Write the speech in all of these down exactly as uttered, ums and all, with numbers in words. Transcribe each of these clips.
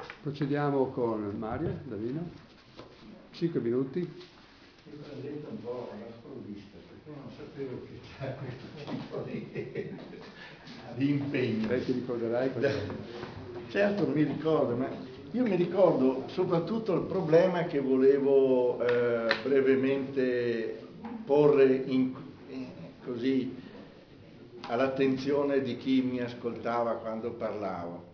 Procediamo con Mario Davino, cinque minuti. Io presento un po' alla sprovvista perché non sapevo che c'era questo tipo di, di impegno. Lei ti ricorderai cosa? Certo, mi ricordo, ma io mi ricordo soprattutto il problema che volevo eh, brevemente porre in, eh, così all'attenzione di chi mi ascoltava quando parlavo.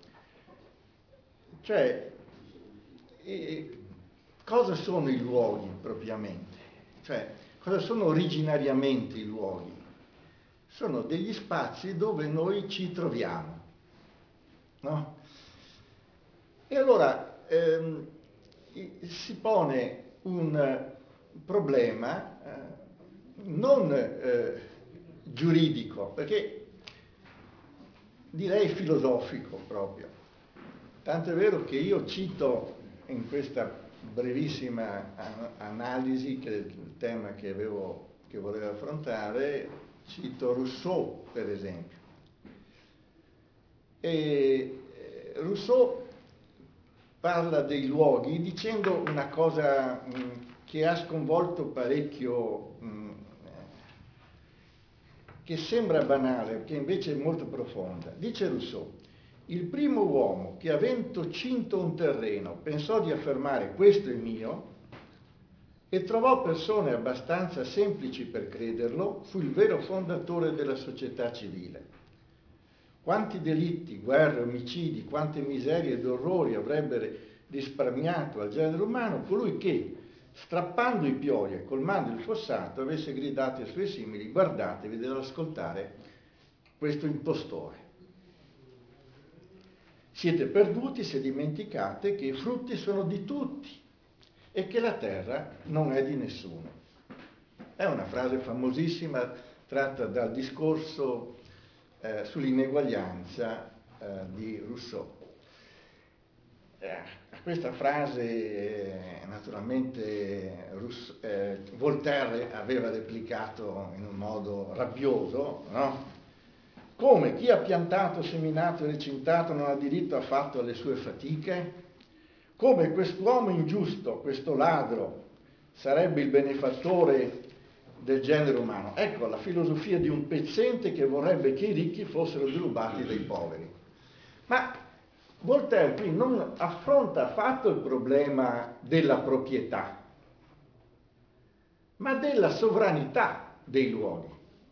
Cioè, eh, cosa sono i luoghi propriamente? Cioè, cosa sono originariamente i luoghi? Sono degli spazi dove noi ci troviamo, no? E allora ehm, si pone un problema eh, non eh, giuridico, perché direi filosofico proprio. Tanto è vero che io cito in questa brevissima analisi, che è il tema che, avevo, che volevo affrontare, cito Rousseau, per esempio. E Rousseau parla dei luoghi dicendo una cosa mh, che ha sconvolto parecchio, mh, che sembra banale, che invece è molto profonda. Dice Rousseau: il primo uomo che, avendo cinto un terreno, pensò di affermare questo è mio e trovò persone abbastanza semplici per crederlo, fu il vero fondatore della società civile. Quanti delitti, guerre, omicidi, quante miserie ed orrori avrebbe risparmiato al genere umano colui che, strappando i pioli e colmando il fossato, avesse gridato ai suoi simili: guardatevi dell'ascoltare questo impostore. Siete perduti se dimenticate che i frutti sono di tutti e che la terra non è di nessuno. È una frase famosissima tratta dal discorso eh, sull'ineguaglianza eh, di Rousseau. Eh, questa frase eh, naturalmente Rousseau, eh, Voltaire aveva replicato in un modo rabbioso, no? Come chi ha piantato, seminato e recintato non ha diritto affatto alle sue fatiche? Come quest'uomo ingiusto, questo ladro, sarebbe il benefattore del genere umano? Ecco la filosofia di un pezzente che vorrebbe che i ricchi fossero derubati dai poveri. Ma Voltaire qui non affronta affatto il problema della proprietà, ma della sovranità dei luoghi.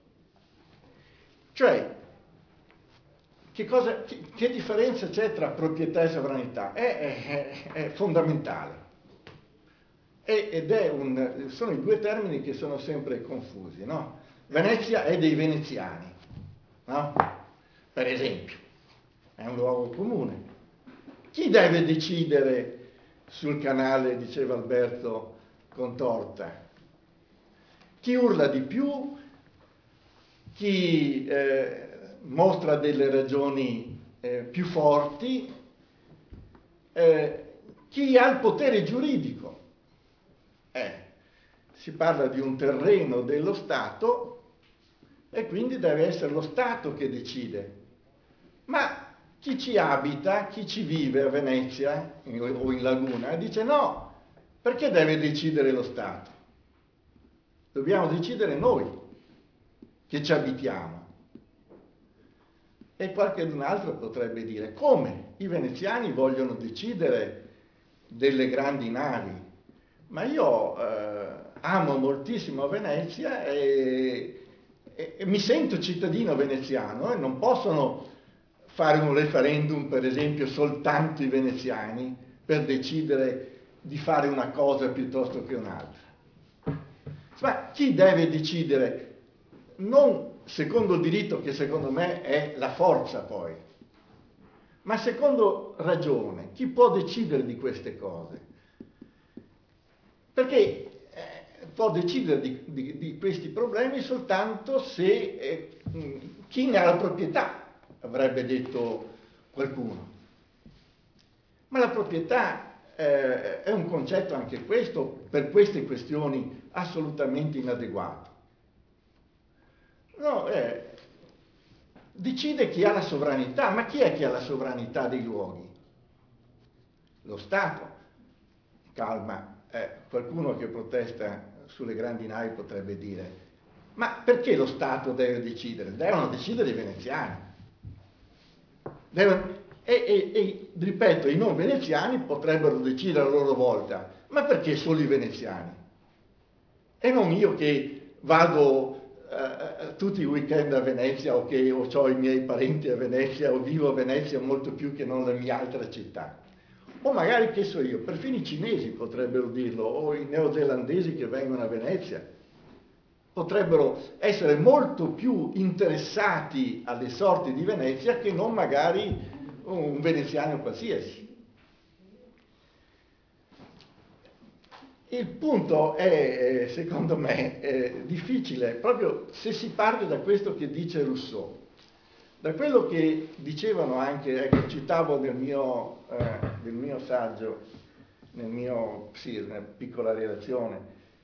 Cioè, Che, cosa, che, che differenza c'è tra proprietà e sovranità? È, è, è fondamentale. È, ed è un, sono i due termini che sono sempre confusi, no? Venezia è dei veneziani, no? Per esempio, è un luogo comune. Chi deve decidere sul canale, diceva Alberto Contorta? Chi urla di più? Chi... Eh, mostra delle ragioni eh, più forti, eh, chi ha il potere giuridico. Eh, si parla di un terreno dello Stato e quindi deve essere lo Stato che decide. Ma chi ci abita, chi ci vive a Venezia in, o in Laguna, dice no, perché deve decidere lo Stato? Dobbiamo decidere noi che ci abitiamo. E qualcun altro potrebbe dire: come? I veneziani vogliono decidere delle grandi navi, ma io eh, amo moltissimo Venezia e, e, e mi sento cittadino veneziano e non possono fare un referendum, per esempio, soltanto i veneziani per decidere di fare una cosa piuttosto che un'altra. Ma chi deve decidere? Non secondo il diritto, che secondo me è la forza poi, ma secondo ragione. Chi può decidere di queste cose? Perché eh, può decidere di, di, di questi problemi soltanto se eh, chi ne ha la proprietà, avrebbe detto qualcuno. Ma la proprietà eh, è un concetto, anche questo, per queste questioni assolutamente inadeguato. No, eh, decide chi ha la sovranità, ma chi è che ha la sovranità dei luoghi? lo Stato. Calma, eh, qualcuno che protesta sulle grandi navi potrebbe dire: ma perché lo Stato deve decidere? Devono decidere i veneziani. Devono, e, e, e, ripeto, i non veneziani potrebbero decidere a loro volta: ma perché solo i veneziani? E non io che vado uh, tutti i weekend a Venezia, o che o ho i miei parenti a Venezia, o vivo a Venezia molto più che non le mie altre città. O magari, che so io, perfino i cinesi potrebbero dirlo, o i neozelandesi che vengono a Venezia potrebbero essere molto più interessati alle sorti di Venezia che non magari un veneziano qualsiasi. Il punto è, secondo me, è difficile, proprio se si parte da questo che dice Rousseau, da quello che dicevano anche, ecco, citavo nel mio, eh, nel mio saggio, nel mio, sì, una piccola relazione,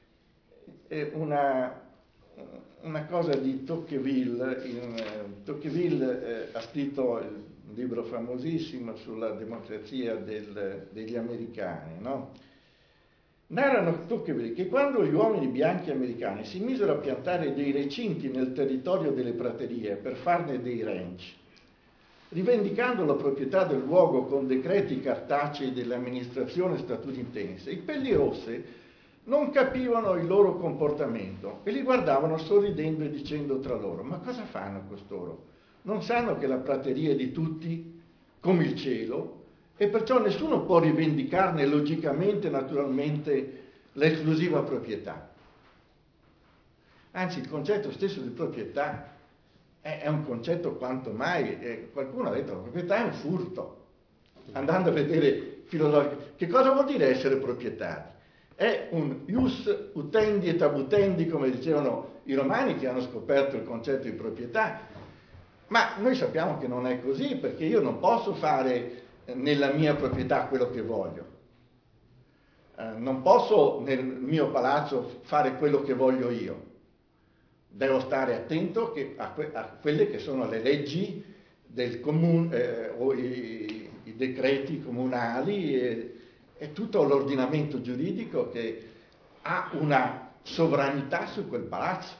una, una cosa di Tocqueville. In, Tocqueville eh, ha scritto un libro famosissimo sulla democrazia del, degli americani, no? Narrano Tocqueville che quando gli uomini bianchi americani si misero a piantare dei recinti nel territorio delle praterie per farne dei ranch, rivendicando la proprietà del luogo con decreti cartacei dell'amministrazione statunitense, i pellirosse non capivano il loro comportamento e li guardavano sorridendo e dicendo tra loro: ma cosa fanno costoro? Non sanno che la prateria è di tutti, come il cielo, e perciò nessuno può rivendicarne logicamente, naturalmente, l'esclusiva proprietà. Anzi, il concetto stesso di proprietà è, è un concetto quanto mai, eh, qualcuno ha detto che la proprietà è un furto. Andando a vedere filosoficamente, che cosa vuol dire essere proprietari? È un ius utendi et abutendi, come dicevano i romani che hanno scoperto il concetto di proprietà, ma noi sappiamo che non è così, perché io non posso fare nella mia proprietà quello che voglio. Eh, non posso nel mio palazzo fare quello che voglio io. Devo stare attento che a, que- a quelle che sono le leggi del comune, eh, o i, i decreti comunali e, e tutto l'ordinamento giuridico che ha una sovranità su quel palazzo.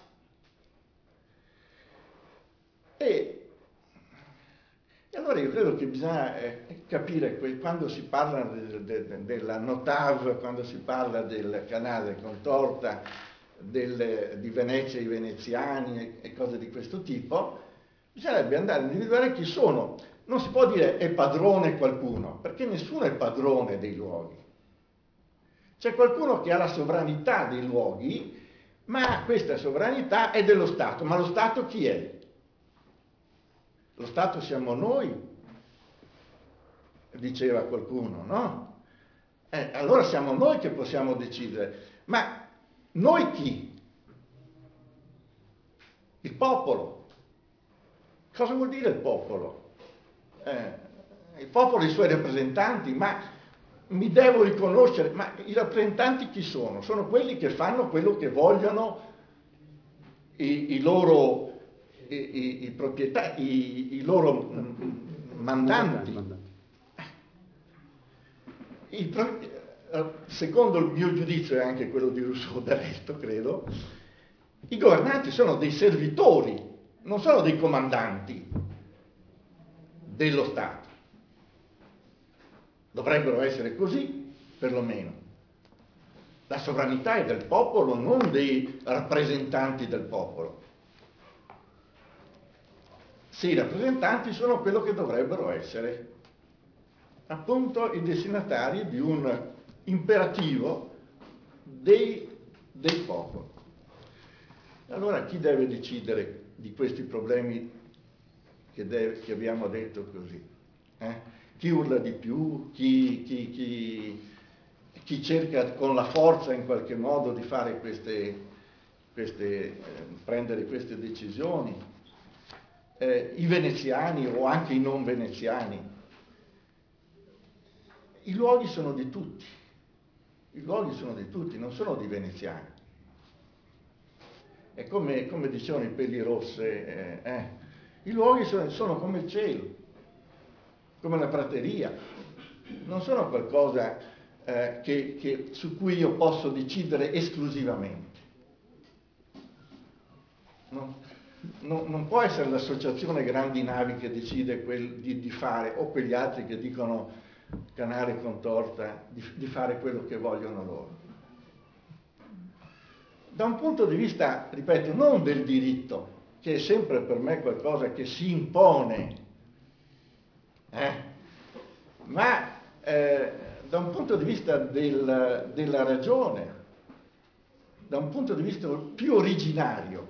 E E allora io credo che bisogna eh, capire que- quando si parla de- de- de- della Notav, quando si parla del canale Contorta, del, di Venezia e i veneziani e, e cose di questo tipo, bisognerebbe andare a individuare chi sono. Non si può dire è padrone qualcuno, perché nessuno è padrone dei luoghi. C'è qualcuno che ha la sovranità dei luoghi, ma questa sovranità è dello Stato. Ma lo Stato chi è? Lo Stato siamo noi, diceva qualcuno, no? Eh, allora siamo noi che possiamo decidere. Ma noi chi? Il popolo. Cosa vuol dire il popolo? Eh, il popolo e i suoi rappresentanti, ma mi devo riconoscere, ma i rappresentanti chi sono? Sono quelli che fanno quello che vogliono i, i loro... I, i, i, proprietà, i, i loro mm, mandanti. I pro, secondo il mio giudizio, e anche quello di Rousseau del resto, credo, i governanti sono dei servitori, non sono dei comandanti dello Stato. Dovrebbero essere così, perlomeno. La sovranità è del popolo, non dei rappresentanti del popolo. Se i rappresentanti sono quello che dovrebbero essere, appunto i destinatari di un imperativo dei, dei popoli. Allora chi deve decidere di questi problemi che, deve, che abbiamo detto così? Eh? Chi urla di più? Chi, chi, chi, chi cerca con la forza in qualche modo di fare queste, queste, eh, prendere queste decisioni? Eh, I veneziani o anche i non veneziani. I luoghi sono di tutti, i luoghi sono di tutti, non sono di veneziani. E come, come dicevano i pellirosse, eh, eh, i luoghi sono, sono come il cielo, come la prateria. non sono qualcosa eh, che, che, su cui io posso decidere esclusivamente. No? No, non può essere l'associazione grandi navi che decide quel, di, di fare, o quegli altri che dicono canare con torta, di, di fare quello che vogliono loro. Da un punto di vista, ripeto, non del diritto, che è sempre per me qualcosa che si impone, eh? ma eh, da un punto di vista del, della ragione, da un punto di vista più originario,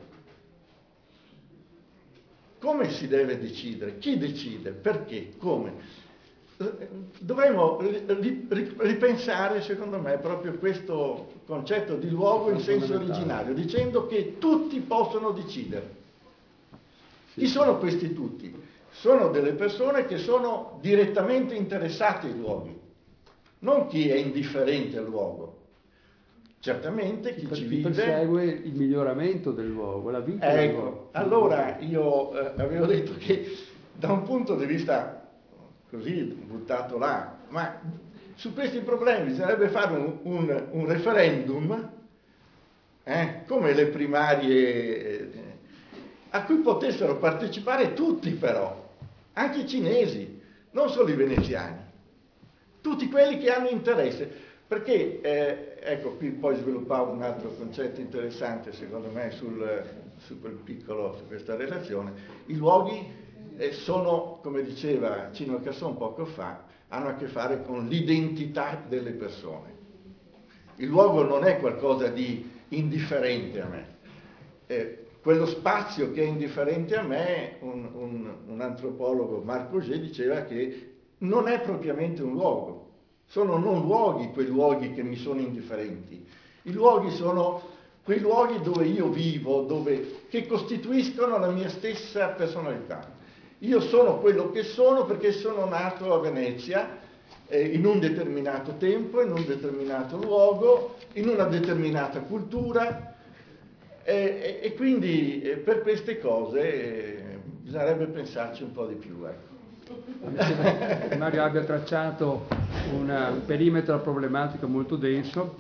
come si deve decidere? Chi decide? Perché? Come? Dovremmo ripensare, secondo me, proprio questo concetto di luogo in senso originario, dicendo che tutti possono decidere. Chi sono questi tutti? Sono delle persone che sono direttamente interessate ai luoghi, non chi è indifferente al luogo. Certamente chi, chi ci vive persegue il miglioramento del luogo, la vita ecco, del luogo. Allora io eh, avevo detto che da un punto di vista così buttato là, ma su questi problemi bisognerebbe fare un, un, un referendum eh, come le primarie eh, a cui potessero partecipare tutti, però anche i cinesi, non solo i veneziani, tutti quelli che hanno interesse. Perché, eh, ecco, qui poi sviluppavo un altro concetto interessante, secondo me, sul, su quel piccolo, su questa relazione. I luoghi eh, sono, come diceva Cino Casson poco fa, hanno a che fare con l'identità delle persone. Il luogo non è qualcosa di indifferente a me. Eh, quello spazio che è indifferente a me, un, un, un antropologo, Marc Augé, diceva che non è propriamente un luogo. Sono non luoghi quei luoghi che mi sono indifferenti. I luoghi sono quei luoghi dove io vivo, dove, che costituiscono la mia stessa personalità. Io sono quello che sono perché sono nato a Venezia, eh, in un determinato tempo, in un determinato luogo, in una determinata cultura, eh, e, e quindi eh, per queste cose eh, bisognerebbe pensarci un po' di più. Ecco. Mi sembra che Mario abbia tracciato una, un perimetro problematico molto denso.